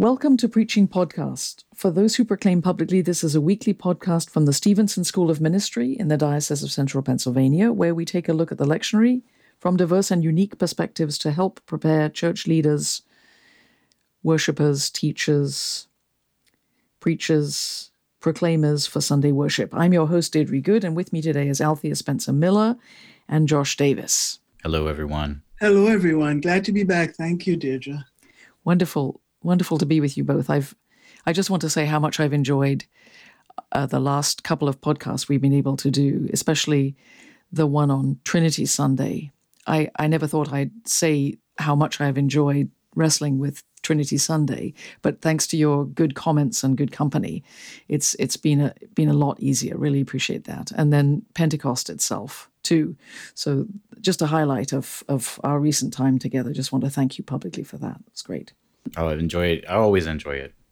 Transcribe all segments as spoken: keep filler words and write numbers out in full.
Welcome to Preaching Podcast. For those who proclaim publicly, this is a weekly podcast from the Stevenson School of Ministry in the Diocese of Central Pennsylvania, where we take a look at the lectionary from diverse and unique perspectives to help prepare church leaders, worshippers, teachers, preachers, proclaimers for Sunday worship. I'm your host, Deirdre Good, and with me today is Althea Spencer Miller and Josh Davis. Hello, everyone. Hello, everyone. Glad to be back. Thank you, Deirdre. Wonderful. Wonderful to be with you both. I've, I just want to say how much I've enjoyed uh, the last couple of podcasts we've been able to do, especially the one on Trinity Sunday. I, I never thought I'd say how much I've enjoyed wrestling with Trinity Sunday, but thanks to your good comments and good company, it's it's been a been a lot easier. Really appreciate that. And then Pentecost itself too. So just a highlight of of our recent time together. Just want to thank you publicly for that. It's great. Oh, I enjoy it. I always enjoy it.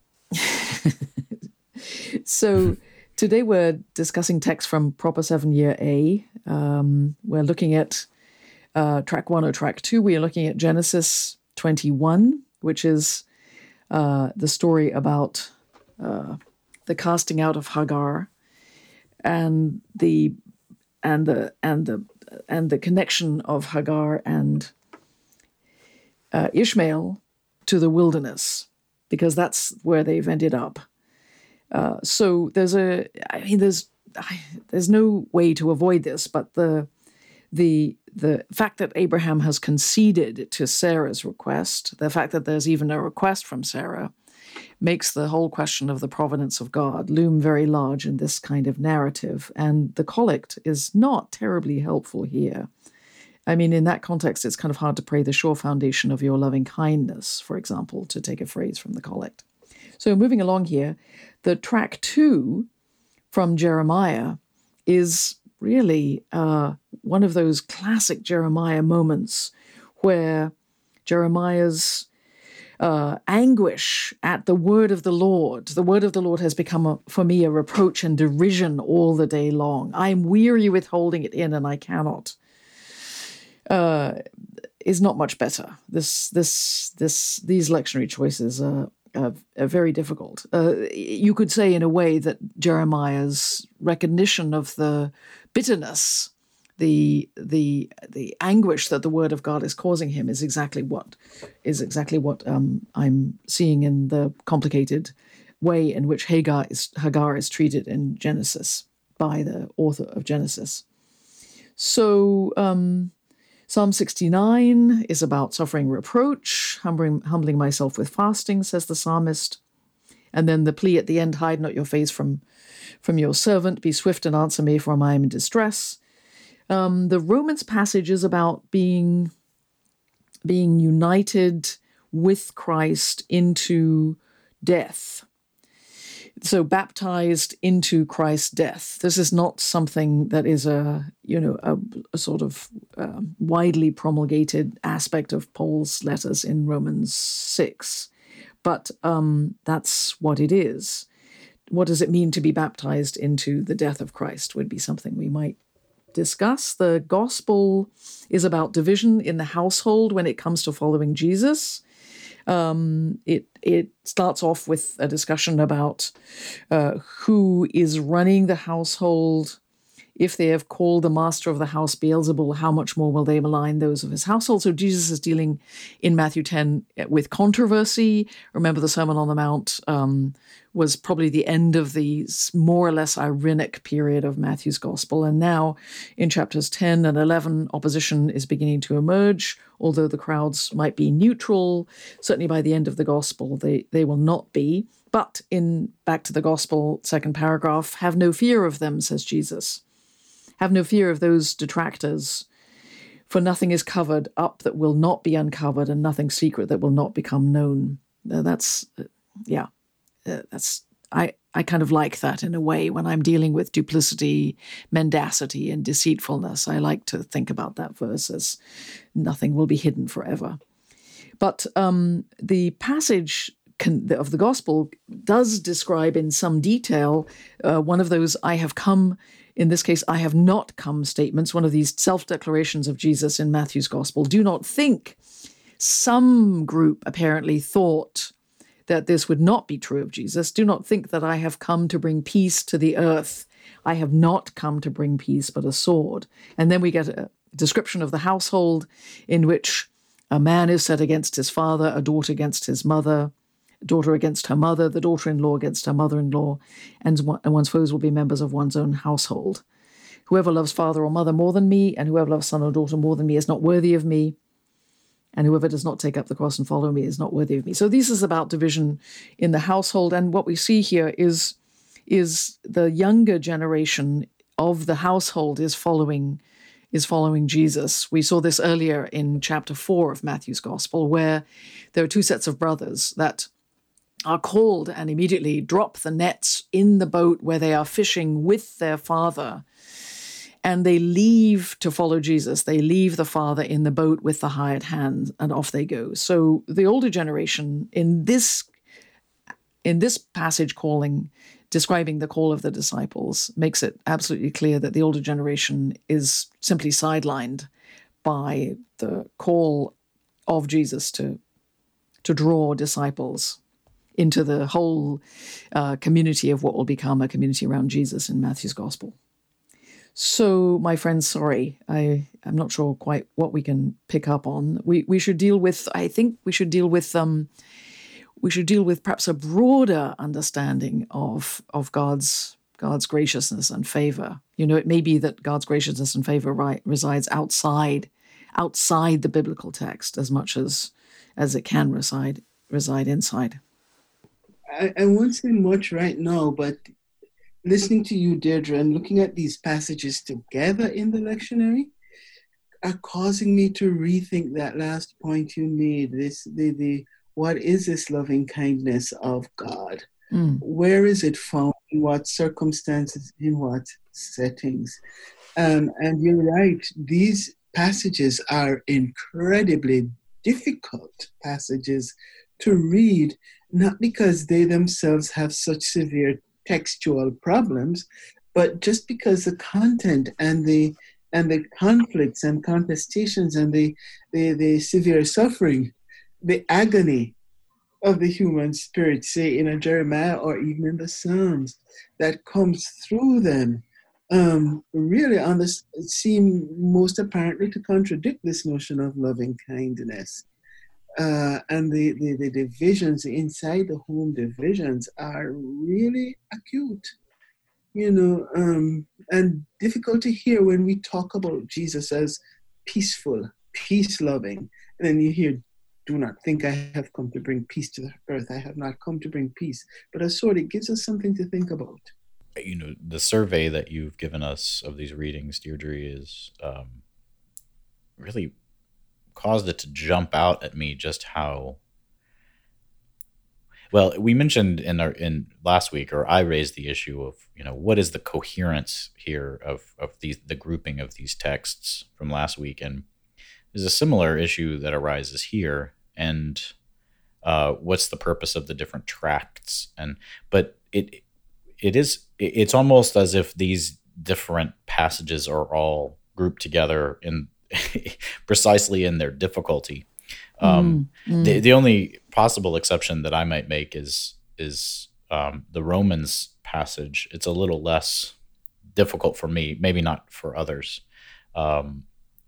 So today we're discussing text from Proper seven Year A. Um, we're looking at uh, track one or track two. We are looking at Genesis twenty-one, which is uh, the story about uh, the casting out of Hagar and the and the and the and the connection of Hagar and uh, Ishmael to the wilderness, because that's where they've ended up. Uh, so there's a, I mean, there's I, there's no way to avoid this, but the the the fact that Abraham has conceded to Sarah's request, the fact that there's even a request from Sarah, makes the whole question of the providence of God loom very large in this kind of narrative. And the collect is not terribly helpful here. I mean, in that context, it's kind of hard to pray the sure foundation of your loving kindness, for example, to take a phrase from the collect. So moving along here, the track two from Jeremiah is really uh, one of those classic Jeremiah moments where Jeremiah's uh, anguish at the word of the Lord, the word of the Lord has become a, for me a reproach and derision all the day long. I am weary with holding it in and I cannot. Uh, is not much better. This, this, this, these lectionary choices are, are, are very difficult. Uh, you could say, in a way, that Jeremiah's recognition of the bitterness, the the the anguish that the word of God is causing him, is exactly what is exactly what um, I'm seeing in the complicated way in which Hagar is Hagar is treated in Genesis by the author of Genesis. So. Um, Psalm sixty-nine is about suffering reproach, humbling, humbling myself with fasting, says the psalmist. And then the plea at the end, hide not your face from, from your servant, be swift and answer me, for I am in distress. Um, the Romans passage is about being, being united with Christ into death. So baptized into Christ's death. This is not something that is a, you know, a, a sort of uh, widely promulgated aspect of Paul's letters in Romans six, but um, that's what it is. What does it mean to be baptized into the death of Christ would be something we might discuss. The gospel is about division in the household when it comes to following Jesus. Um, it it starts off with a discussion about uh, who is running the household. If they have called the master of the house Beelzebul, how much more will they malign those of his household? So Jesus is dealing in Matthew ten with controversy. Remember, the Sermon on the Mount um, was probably the end of the more or less ironic period of Matthew's gospel. And now in chapters ten and eleven, opposition is beginning to emerge. Although the crowds might be neutral, certainly by the end of the gospel, they, they will not be. But in back to the gospel, second paragraph, have no fear of them, says Jesus. Have no fear of those detractors, for nothing is covered up that will not be uncovered, and nothing secret that will not become known. Uh, that's, uh, yeah, uh, that's, I, I kind of like that in a way when I'm dealing with duplicity, mendacity, and deceitfulness. I like to think about that verse as nothing will be hidden forever. But um, the passage can, of the gospel does describe in some detail uh, one of those I have come, in this case, I have not come statements, one of these self-declarations of Jesus in Matthew's gospel. Do not think. Some group apparently thought that this would not be true of Jesus. Do not think that I have come to bring peace to the earth. I have not come to bring peace, but a sword. And then we get a description of the household in which a man is set against his father, a daughter against his mother, a daughter against her mother, the daughter-in-law against her mother-in-law, and one's foes will be members of one's own household. Whoever loves father or mother more than me, and whoever loves son or daughter more than me is not worthy of me. And whoever does not take up the cross and follow me is not worthy of me. So this is about division in the household. And what we see here is, is the younger generation of the household is following, is following Jesus. We saw this earlier in chapter four of Matthew's Gospel, where there are two sets of brothers that are called and immediately drop the nets in the boat where they are fishing with their father. And they leave to follow Jesus. They leave the father in the boat with the hired hand, and off they go. So the older generation in this in this passage calling, describing the call of the disciples, makes it absolutely clear that the older generation is simply sidelined by the call of Jesus to, to draw disciples into the whole uh, community of what will become a community around Jesus in Matthew's Gospel. So, my friends, sorry, I, I'm not sure quite what we can pick up on. We we should deal with, I think we should deal with, um, we should deal with perhaps a broader understanding of of God's God's graciousness and favor. You know, it may be that God's graciousness and favor right, resides outside outside the biblical text as much as as it can reside reside inside. I, I won't say much right now, but listening to you, Deirdre, and looking at these passages together in the lectionary are causing me to rethink that last point you made. This, the, the, what is this loving kindness of God? Mm. Where is it found? In what circumstances? In what settings? Um, and you're right. These passages are incredibly difficult passages to read, not because they themselves have such severe textual problems, but just because the content and the and the conflicts and contestations and the, the, the severe suffering, the agony of the human spirit, say in a Jeremiah or even in the Psalms, that comes through them, um, really on this, seem most apparently to contradict this notion of loving kindness. Uh, and the, the, the divisions inside the home divisions are really acute, you know, um, and difficult to hear when we talk about Jesus as peaceful, peace-loving. And then you hear, do not think I have come to bring peace to the earth. I have not come to bring peace. But a sword, it gives us something to think about. You know, the survey that you've given us of these readings, Deirdre, is um, really caused it to jump out at me just how well we mentioned in our in last week, or I raised the issue of, you know, what is the coherence here of of these the grouping of these texts from last week, and there's a similar issue that arises here, and uh, what's the purpose of the different tracts, and but it it is it's almost as if these different passages are all grouped together in precisely in their difficulty. Um, mm, mm. The the only possible exception that I might make is is um, the Romans passage. It's a little less difficult for me, maybe not for others, um,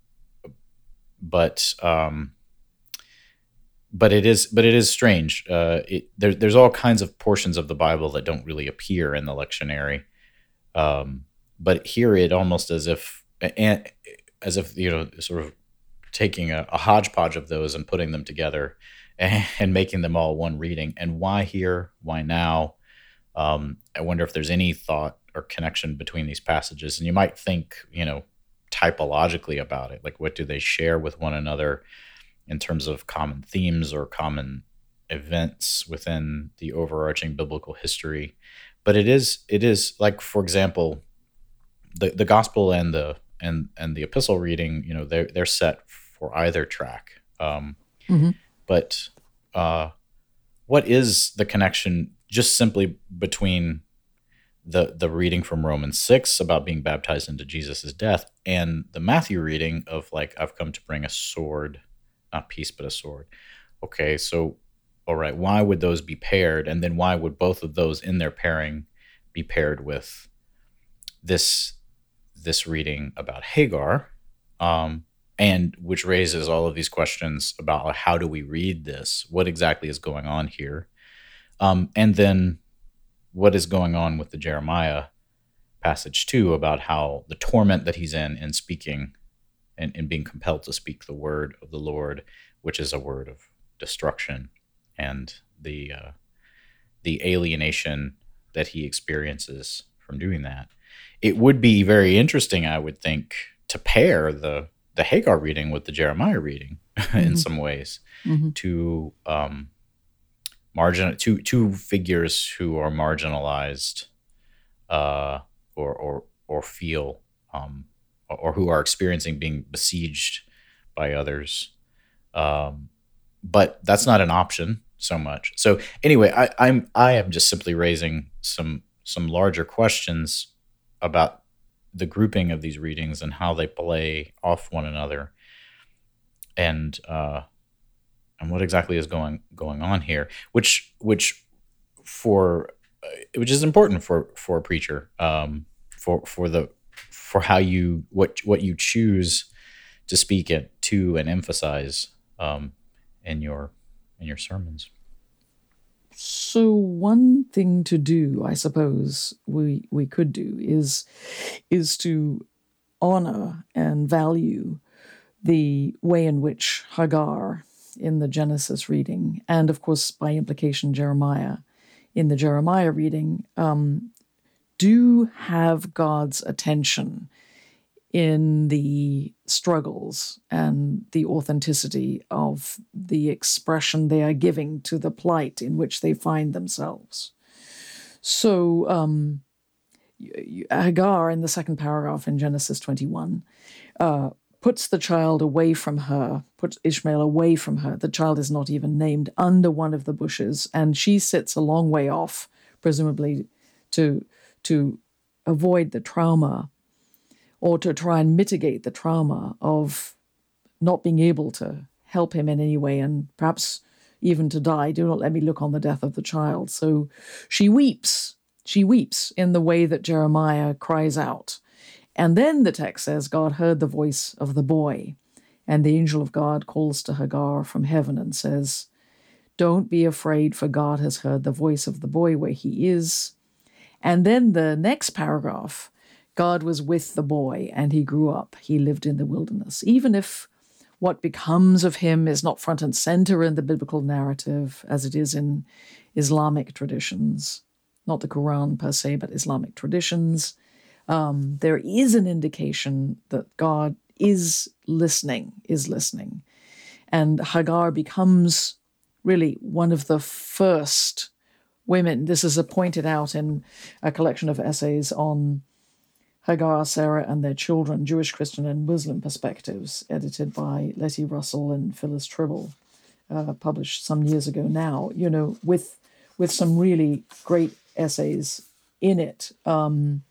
but um, but it is but it is strange. Uh, it, there, there's all kinds of portions of the Bible that don't really appear in the lectionary, um, but here it almost as if and. as if, you know, sort of taking a, a hodgepodge of those and putting them together and, and making them all one reading. And why here? Why now? Um, I wonder if there's any thought or connection between these passages. And you might think, you know, typologically about it. Like, what do they share with one another in terms of common themes or common events within the overarching biblical history? But it is, it is like, for example, the, the gospel and the and and the epistle reading, you know, they're they're set for either track. Um, mm-hmm. But uh, what is the connection just simply between the the reading from Romans six about being baptized into Jesus' death and the Matthew reading of, like, I've come to bring a sword, not peace, but a sword? Okay, so all right, why would those be paired? And then why would both of those in their pairing be paired with this this reading about Hagar? Um, and which raises all of these questions about how do we read this? What exactly is going on here? Um, and then what is going on with the Jeremiah passage too, about how the torment that he's in in speaking and, and being compelled to speak the word of the Lord, which is a word of destruction, and the uh, the alienation that he experiences from doing that. It would be very interesting, I would think, to pair the the Hagar reading with the Jeremiah reading mm-hmm. in some ways, mm-hmm. to um, margin two two figures who are marginalized, uh, or or or feel, um, or, or who are experiencing being besieged by others. Um, but that's not an option so much. So anyway, I, I'm I am just simply raising some some larger questions about the grouping of these readings and how they play off one another, and uh, and what exactly is going going on here, which which for uh, which is important for for a preacher, um, for for the for how you what what you choose to speak it to and emphasize um, in your in your sermons. So one thing to do, I suppose, we we could do is is to honor and value the way in which Hagar in the Genesis reading, and of course by implication Jeremiah in the Jeremiah reading, um, do have God's attention in the struggles and the authenticity of the expression they are giving to the plight in which they find themselves. So um, Hagar, in the second paragraph in Genesis twenty-one, uh, puts the child away from her, puts Ishmael away from her. The child is not even named, under one of the bushes, and she sits a long way off, presumably to to avoid the trauma, or to try and mitigate the trauma of not being able to help him in any way, and perhaps even to die. Do not let me look on the death of the child. So she weeps. She weeps in the way that Jeremiah cries out. And then the text says, God heard the voice of the boy, and the angel of God calls to Hagar from heaven and says, don't be afraid, for God has heard the voice of the boy where he is. And then the next paragraph, God was with the boy, and he grew up. He lived in the wilderness. Even if what becomes of him is not front and center in the biblical narrative, as it is in Islamic traditions, not the Quran per se, but Islamic traditions, um, there is an indication that God is listening, is listening. And Hagar becomes really one of the first women. This is pointed out in a collection of essays on Hagar, Sarah, and their children, Jewish, Christian, and Muslim perspectives, edited by Letty Russell and Phyllis Tribble, uh, published some years ago now, you know, with with some really great essays in it um,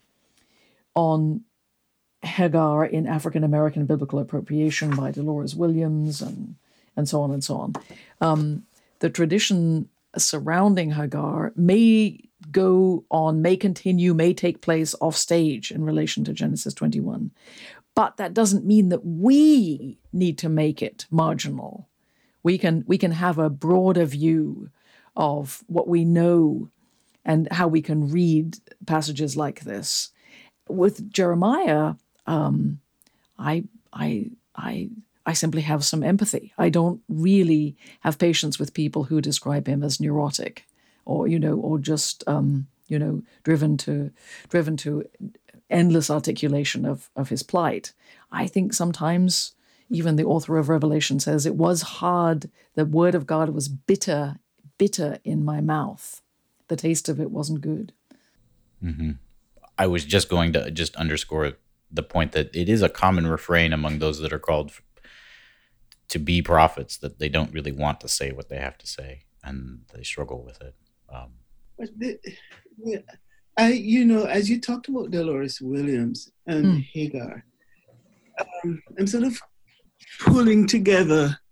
on Hagar in African-American Biblical Appropriation by Dolores Williams, and, and so on and so on. Um, the tradition surrounding Hagar may go on, may continue, may take place off stage in relation to Genesis twenty-one. But that doesn't mean that we need to make it marginal. We can we can have a broader view of what we know and how we can read passages like this. With Jeremiah, um, I I I I simply have some empathy. I don't really have patience with people who describe him as neurotic, or you know, or just um, you know, driven to driven to endless articulation of of his plight. I think sometimes even the author of Revelation says it was hard. The word of God was bitter, bitter in my mouth. The taste of it wasn't good. Mm-hmm. I was just going to just underscore the point that it is a common refrain among those that are called to be prophets, that they don't really want to say what they have to say, and they struggle with it. Um, but the, yeah, I, you know, as you talked about Dolores Williams and mm. Hagar, um, I'm sort of pulling together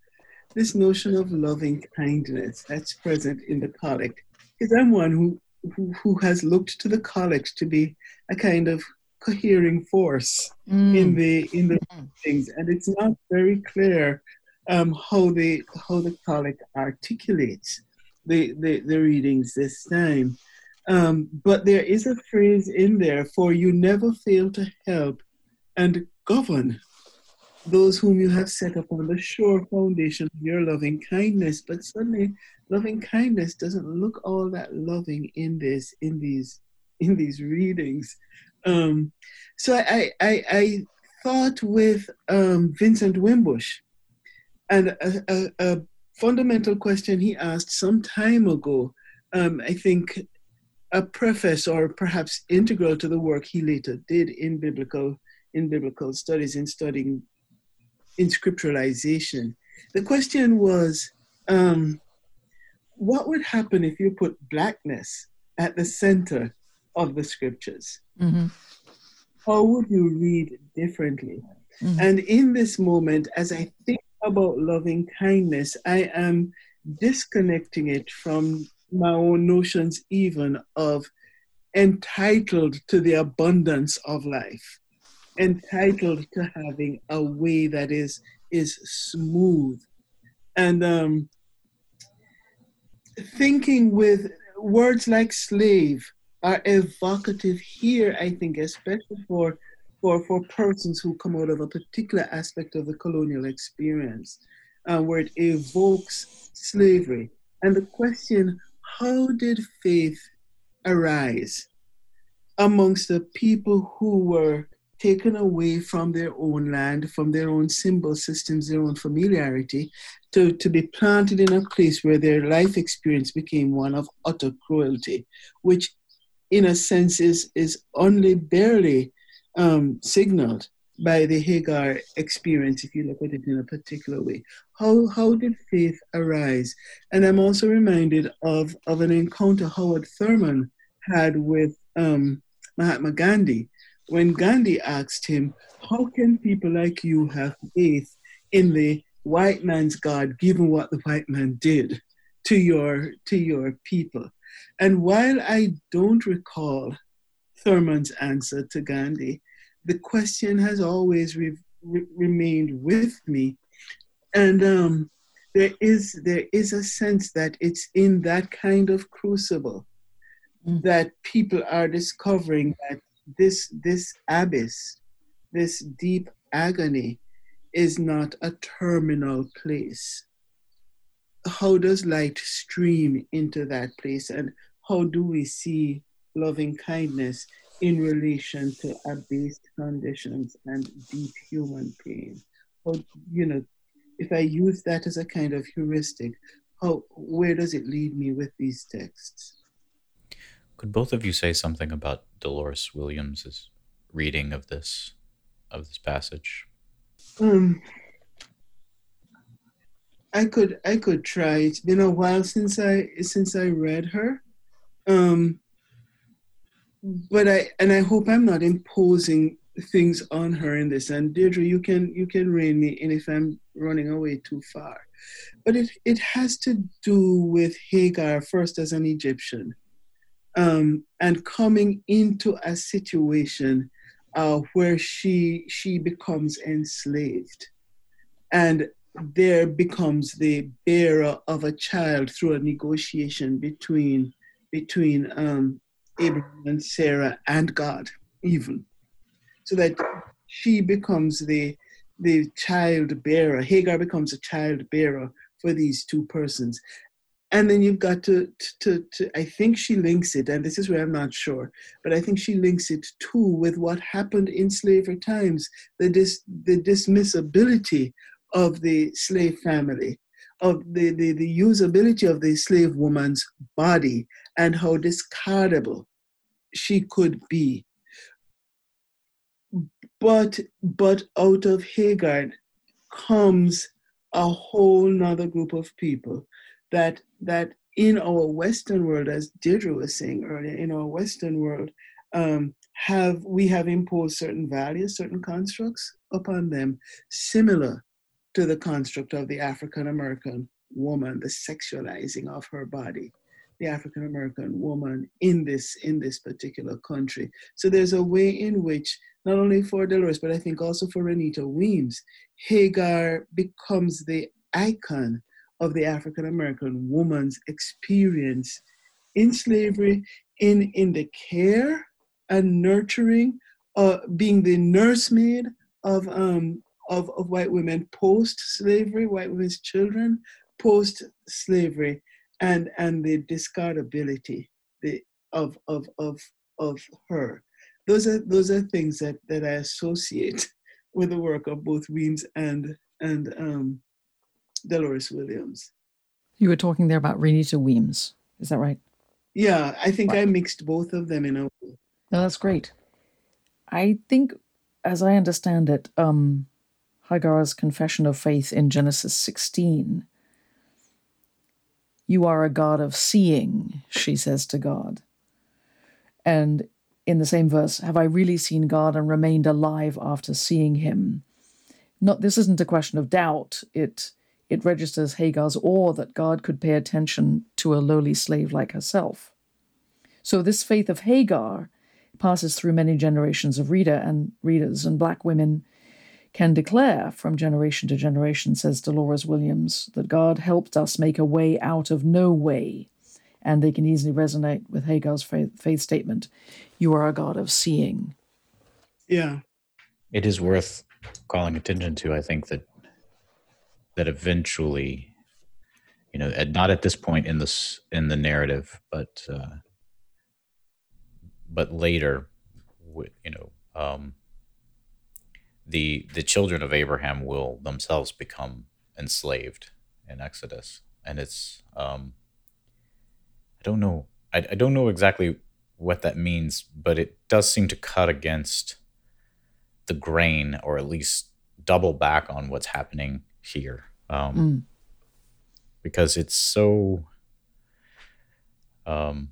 this notion of loving kindness that's present in the collect. Because I'm one who, who, who has looked to the collect to be a kind of cohering force in Mm. the in the things, and it's not very clear um, how the how the collect articulates the, the, the readings this time. Um, but there is a phrase in there for you never fail to help and govern those whom you have set upon the sure foundation of your loving kindness. But suddenly loving kindness doesn't look all that loving in this, in these, in these readings. Um, so I, I, I thought with um, Vincent Wimbush, and a, a, a fundamental question he asked some time ago, um, I think a preface or perhaps integral to the work he later did in biblical in biblical studies, in studying in scripturalization. The question was, um, what would happen if you put Blackness at the center of the scriptures? Mm-hmm. How would you read differently? Mm-hmm. And in this moment, as I think about loving kindness, I am disconnecting it from my own notions even of entitled to the abundance of life, entitled to having a way that is is smooth. And um, thinking with words like slave are evocative here, I think, especially for for, for persons who come out of a particular aspect of the colonial experience, uh, where it evokes slavery. And the question, how did faith arise amongst the people who were taken away from their own land, from their own symbol systems, their own familiarity, to, to be planted in a place where their life experience became one of utter cruelty, which in a sense is, is only barely um, signaled by the Hagar experience, if you look at it in a particular way. How, how did faith arise? And I'm also reminded of, of an encounter Howard Thurman had with um, Mahatma Gandhi, when Gandhi asked him, how can people like you have faith in the white man's God, given what the white man did to your, to your people? And while I don't recall Thurman's answer to Gandhi, the question has always re- re- remained with me. And um, there is there is a sense that it's in that kind of crucible mm. that people are discovering that this this abyss, this deep agony, is not a terminal place. How does light stream into that place, and how do we see loving kindness in relation to abased conditions and deep human pain? How, you know, if I use that as a kind of heuristic, how, where does it lead me with these texts? Could both of you say something about Dolores Williams's reading of this of this passage? Um, I could I could try. It's been a while since I since I read her, um, but I and I hope I'm not imposing things on her in this. And Deirdre, you can you can rein me in if I'm running away too far. But it it has to do with Hagar first as an Egyptian, um, and coming into a situation uh, where she she becomes enslaved, and there becomes the bearer of a child through a negotiation between between um, Abraham and Sarah and God, even, so that she becomes the the child bearer. Hagar becomes a child bearer for these two persons. And then you've got to, to, to, I think she links it, and this is where I'm not sure, but I think she links it too with what happened in slavery times, the, dis, the dismissibility of the slave family, of the, the, the usability of the slave woman's body, and how discardable she could be. But, but out of Hagar comes a whole nother group of people that that in our Western world, as Deirdre was saying earlier, in our Western world, um, have we have imposed certain values, certain constructs upon them, similar to the construct of the African American woman, the sexualizing of her body, the African American woman in this in this particular country. So there's a way in which, not only for Dolores, but I think also for Renita Weems, Hagar becomes the icon of the African American woman's experience in slavery, in, in the care and nurturing, uh, being the nursemaid of, um, of, of white women post-slavery, white women's children post-slavery, and, and the discardability the, of, of, of, of her. Those are those are things that, that I associate with the work of both Weems and and um, Dolores Williams. You were talking there about Renita Weems. Is that right? Yeah, I think Right. I mixed both of them in a way. No, that's great. I think, as I understand it, um, Hagar's confession of faith in Genesis sixteen, you are a God of seeing, she says to God. And in the same verse, have I really seen God and remained alive after seeing him? Not, this isn't a question of doubt. It it registers Hagar's awe that God could pay attention to a lowly slave like herself. So this faith of Hagar passes through many generations of reader and readers, and black women can declare from generation to generation, says Dolores Williams, that God helped us make a way out of no way. And they can easily resonate with Hagar's faith, faith statement, you are a God of seeing. Yeah. It is worth calling attention to, I think, that that eventually, you know, at, not at this point in this in the narrative, but uh, but later, you know, um, the the children of Abraham will themselves become enslaved in Exodus, and it's um, I don't know, I, I don't know exactly what that means, but it does seem to cut against the grain, or at least double back on what's happening here, um, Mm. because it's so um,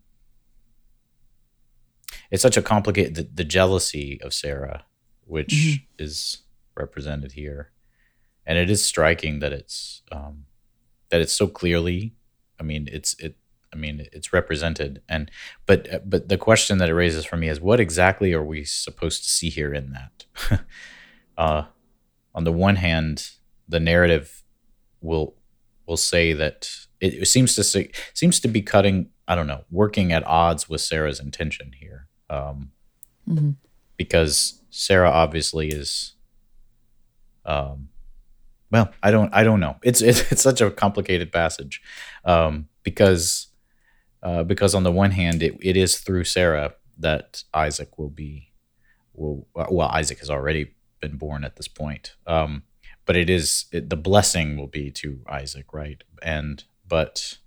it's such a complicated the, the jealousy of Sarah, which Mhm. is represented here, and it is striking that it's um, that it's so clearly. I mean, it's it. I mean, it's represented, and but but the question that it raises for me is, what exactly are we supposed to see here in that? uh, on the one hand, the narrative will will say that it, it seems to say, seems to be cutting. I don't know, working at odds with Sarah's intention here, um, Mm-hmm. because Sarah obviously is. Um, well, I don't. I don't know. It's it's, it's such a complicated passage, um, because. Uh, because on the one hand, it, it is through Sarah that Isaac will be, will well, Isaac has already been born at this point. Um, but it is it, the blessing will be to Isaac, right? And but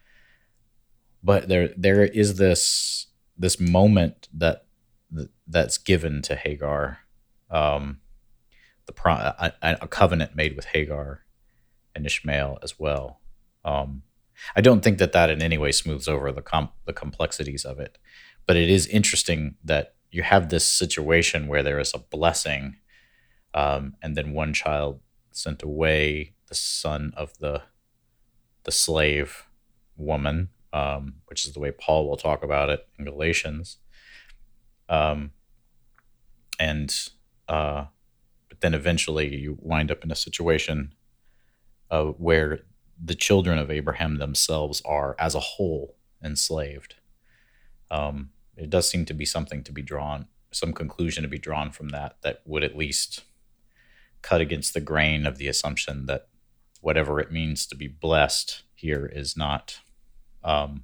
but there there is this this moment that that's given to Hagar, um, the pro, a, a covenant made with Hagar and Ishmael as well. Um, I don't think that that in any way smooths over the com- the complexities of it, but it is interesting that you have this situation where there is a blessing, um, and then one child sent away, the son of the the slave woman, um, which is the way Paul will talk about it in Galatians, um, and uh, but then eventually you wind up in a situation uh, where the children of Abraham themselves are, as a whole, enslaved. Um, it does seem to be something to be drawn, some conclusion to be drawn from that, that would at least cut against the grain of the assumption that whatever it means to be blessed here is not um,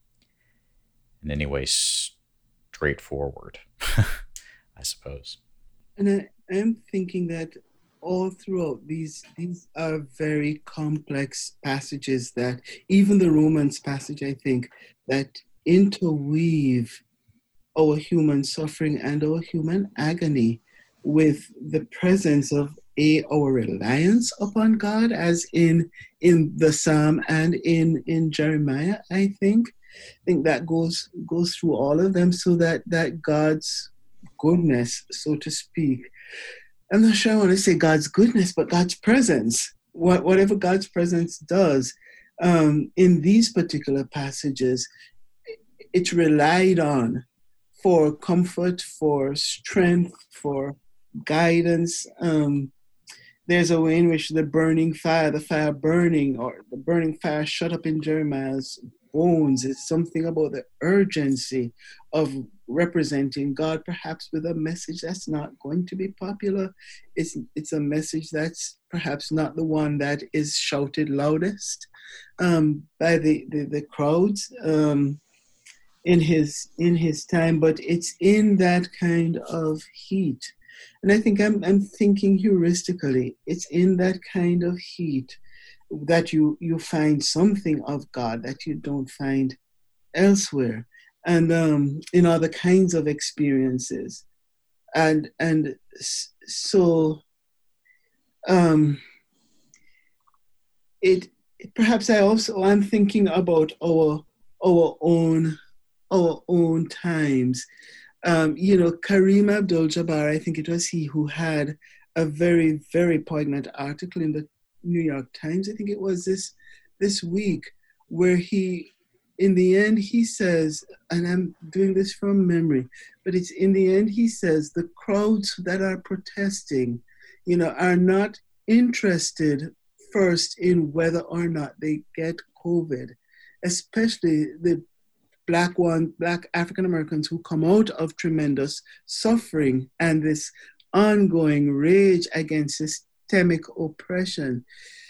in any way straightforward, I suppose. And I am thinking that all throughout these these are very complex passages, that even the Romans passage, I think, that interweave our human suffering and our human agony with the presence of a our reliance upon God, as in in the Psalm and in in Jeremiah. I think I think that goes goes through all of them, so that that God's goodness, so to speak. I'm not sure I want to say God's goodness, but God's presence what, whatever God's presence does um, in these particular passages, it's relied on for comfort, for strength, for guidance. Um, there's a way in which the burning fire, the fire burning, or the burning fire shut up in Jeremiah's bones. It's something about the urgency of representing God, perhaps with a message that's not going to be popular. It's, it's a message that's perhaps not the one that is shouted loudest um, by the, the, the crowds um, in his in his time, but it's in that kind of heat. And I think I'm, I'm thinking heuristically, it's in that kind of heat that you, you find something of God that you don't find elsewhere, and um, in other kinds of experiences. And and so um, it perhaps I also I'm thinking about our our own our own times. Um, you know, Kareem Abdul-Jabbar, I think it was he who had a very, very poignant article in the New York Times, I think it was this this week, where he, in the end, he says, and I'm doing this from memory, but it's in the end, he says, the crowds that are protesting, you know, are not interested first in whether or not they get COVID, especially the Black one, Black African Americans who come out of tremendous suffering and this ongoing rage against systemic oppression.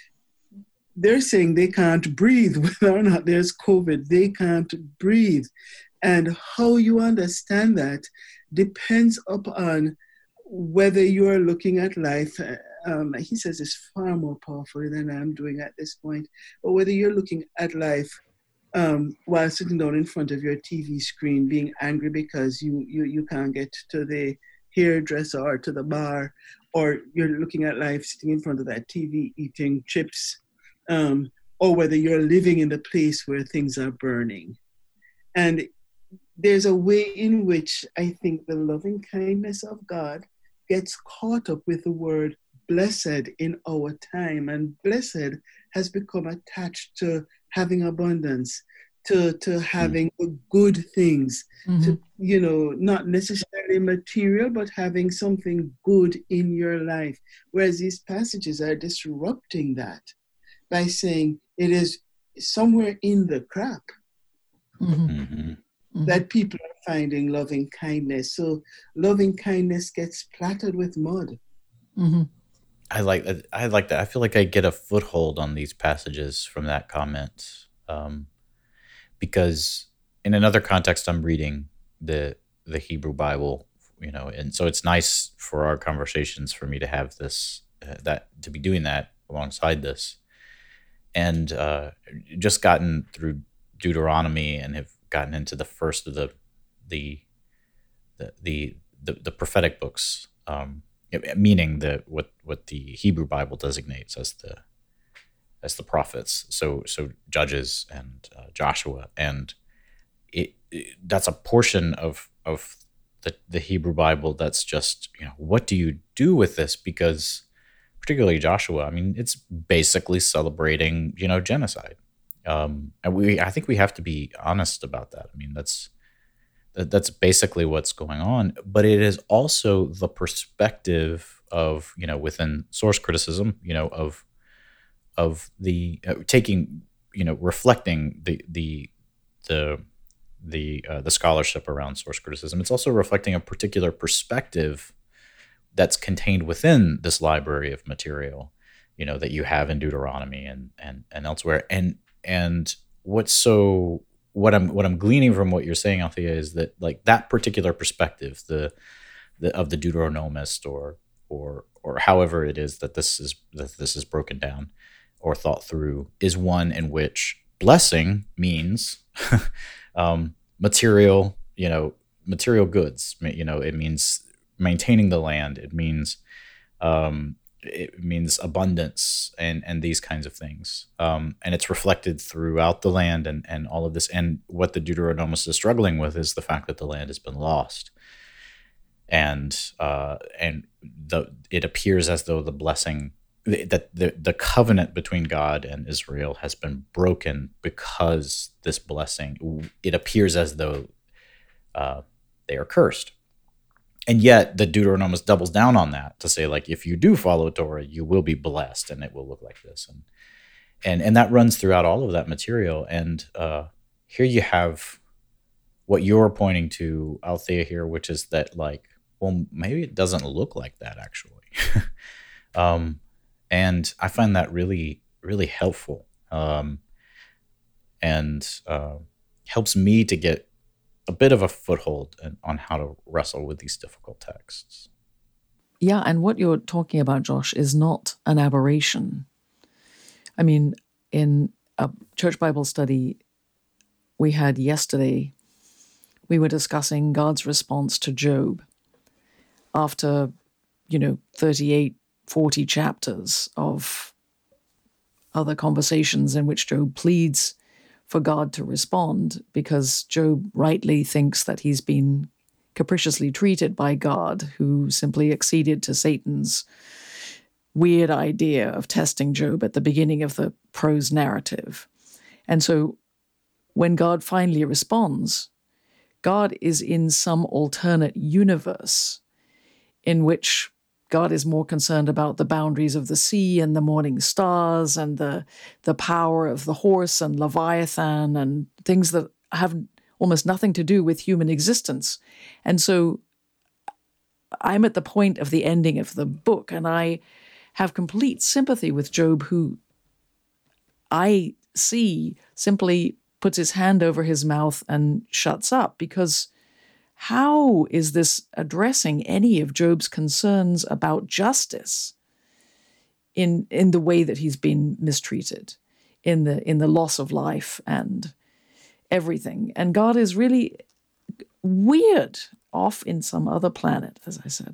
They're saying they can't breathe whether or not there's COVID. They can't breathe. And how you understand that depends upon whether you are looking at life. Um, he says it's far more powerful than I'm doing at this point, but whether you're looking at life Um, while sitting down in front of your T V screen, being angry because you, you, you can't get to the hairdresser or to the bar, or you're looking at life sitting in front of that T V eating chips, um, or whether you're living in the place where things are burning. And there's a way in which I think the loving kindness of God gets caught up with the word blessed in our time, and blessed has become attached to having abundance, to to having mm. good things, mm-hmm. to, you know, not necessarily material, but having something good in your life. Whereas these passages are disrupting that by saying it is somewhere in the crap mm-hmm. Mm-hmm. that people are finding loving kindness. So loving kindness gets plattered with mud. Mm-hmm. I like that. I like that. I feel like I get a foothold on these passages from that comment, um, because in another context, I'm reading the the Hebrew Bible, you know, and so it's nice for our conversations for me to have this, uh, that to be doing that alongside this, and uh, just gotten through Deuteronomy and have gotten into the first of the the the the the, the prophetic books. Um, meaning the what what the Hebrew Bible designates as the as the prophets, so so Judges and uh, Joshua, and it, it that's a portion of of the the Hebrew Bible that's just, you know, what do you do with this? Because particularly Joshua, I mean, it's basically celebrating, you know, genocide, um, and we I think we have to be honest about that. I mean, that's That's basically what's going on, but it is also the perspective of, you know, within source criticism, you know, of of the uh, taking, you know, reflecting the the the the uh, the scholarship around source criticism. It's also reflecting a particular perspective that's contained within this library of material, you know, that you have in Deuteronomy and and and elsewhere. And and what's so What I'm what I'm gleaning from what you're saying, Althea, is that like that particular perspective, the, the of the Deuteronomist, or or or however it is that this is that this is broken down or thought through, is one in which blessing means um, material, you know, material goods. You know, it means maintaining the land. It means um, it means abundance and, and these kinds of things. Um, and it's reflected throughout the land and, and all of this. And what the Deuteronomist is struggling with is the fact that the land has been lost. And uh, and the it appears as though the blessing that the, the covenant between God and Israel has been broken because this blessing, it appears as though uh, they are cursed. And yet the Deuteronomist doubles down on that to say, like, if you do follow Torah, you will be blessed and it will look like this. And and and that runs throughout all of that material. And uh, here you have what you're pointing to, Althea, here, which is that, like, well, maybe it doesn't look like that, actually. um, and I find that really, really helpful, um, and uh, helps me to get a bit of a foothold in, on how to wrestle with these difficult texts. Yeah, and what you're talking about, Josh, is not an aberration. I mean, in a church Bible study we had yesterday, we were discussing God's response to Job after, you know, thirty-eight, forty chapters of other conversations in which Job pleads for God to respond because Job rightly thinks that he's been capriciously treated by God, who simply acceded to Satan's weird idea of testing Job at the beginning of the prose narrative. And so when God finally responds, God is in some alternate universe in which God is more concerned about the boundaries of the sea and the morning stars and the the power of the horse and Leviathan and things that have almost nothing to do with human existence. And so I'm at the point of the ending of the book, and I have complete sympathy with Job, who I see simply puts his hand over his mouth and shuts up, because how is this addressing any of Job's concerns about justice in in the way that he's been mistreated, in the in the loss of life and everything? And God is really weird, off in some other planet, as I said.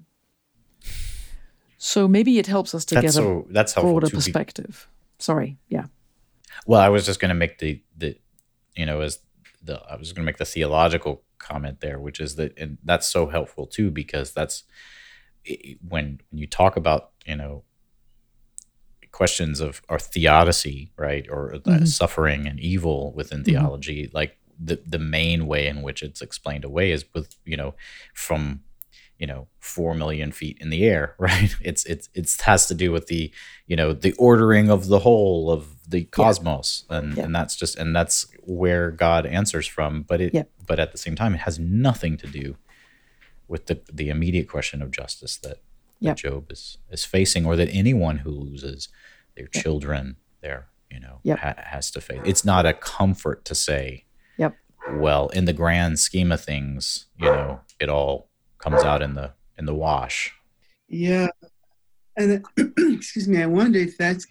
So maybe it helps us to That's get so, a that's helpful broader too. perspective. Sorry, yeah. Well, I was just going to make the, the, you know, as the, I was going to make the theological comment there, which is that, and that's so helpful too, because that's when, when you talk about, you know, questions of or theodicy, right, or Mm-hmm. suffering and evil within theology, mm-hmm. like the the main way in which it's explained away is with, you know, from, you know, four million feet in the air, right? It's it's it has to do with the, you know, the ordering of the whole of the cosmos, yeah. and yeah. and that's just and that's where God answers from. But it yeah. but at the same time, it has nothing to do with the the immediate question of justice that, yeah. that Job is is facing, or that anyone who loses their yeah. children, their you know, yeah. ha- has to face. It's not a comfort to say, yep. well, in the grand scheme of things, you know, it all comes out in the in the wash. Yeah, and excuse me, I wonder if that's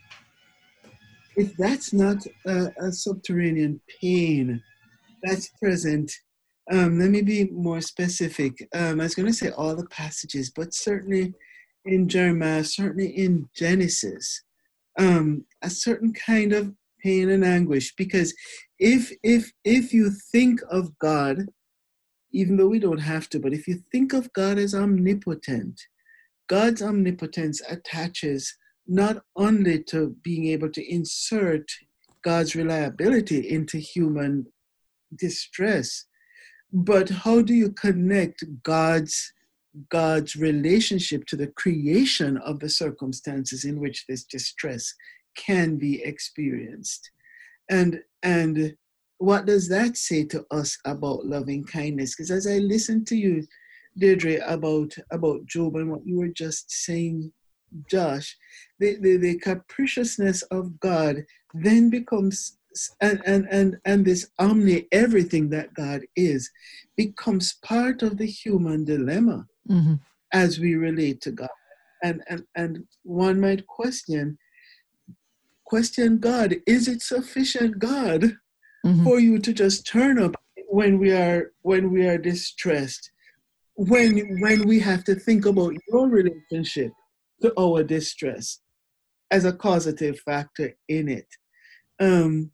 if that's not a, a subterranean pain that's present. Um, let me be more specific. Um, I was going to say all the passages, but certainly in Jeremiah, certainly in Genesis, um, a certain kind of pain and anguish. Because if if if you think of God, even though we don't have to, but if you think of God as omnipotent, God's omnipotence attaches not only to being able to insert God's reliability into human distress, but how do you connect God's God's relationship to the creation of the circumstances in which this distress can be experienced? And and what does that say to us about loving kindness? Because as I listen to you, Deirdre, about about Job and what you were just saying, Josh, the, the, the capriciousness of God then becomes, and, and, and, and this omni, everything that God is, becomes part of the human dilemma mm-hmm. as we relate to God. And, and, and one might question, question God, is it sufficient, God, mm-hmm. for you to just turn up when we are when we are distressed, when when we have to think about your relationship to our distress as a causative factor in it? Um,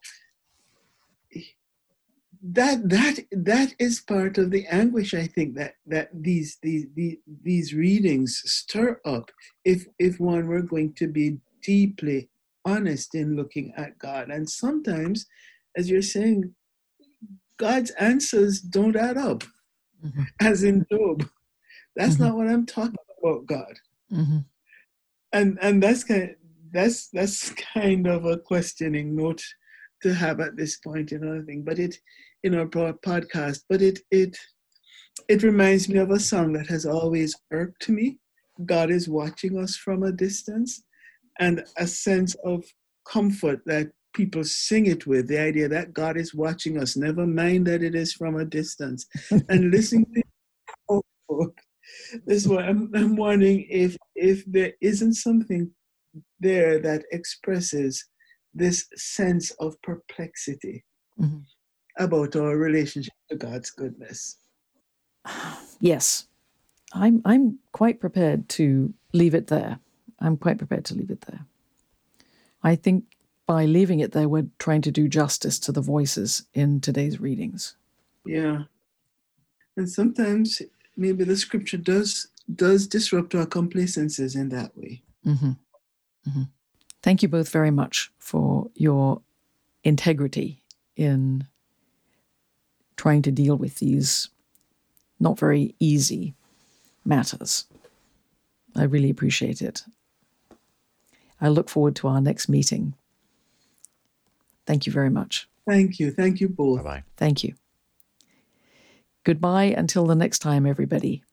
that that that is part of the anguish, I think, that that these these these, these readings stir up. If if one were going to be deeply honest in looking at God. And sometimes, as you're saying, God's answers don't add up, mm-hmm. as in Job. That's mm-hmm. not what I'm talking about, God. Mm-hmm. And and that's kind of, that's that's kind of a questioning note to have at this point in our thing. But it in our podcast, but it it it reminds me of a song that has always irked me. God is watching us from a distance, and a sense of comfort that people sing it with, the idea that God is watching us, never mind that it is from a distance. And listening to oh, this is why I'm, I'm wondering if if there isn't something there that expresses this sense of perplexity mm-hmm. about our relationship to God's goodness. Yes, I'm I'm quite prepared to leave it there. I'm quite prepared to leave it there. I think by leaving it there, we're trying to do justice to the voices in today's readings. Yeah. And sometimes maybe the scripture does does disrupt our complacencies in that way. Mm-hmm. Mm-hmm. Thank you both very much for your integrity in trying to deal with these not very easy matters. I really appreciate it. I look forward to our next meeting. Thank you very much. Thank you. Thank you both. Bye-bye. Thank you. Goodbye until the next time, everybody.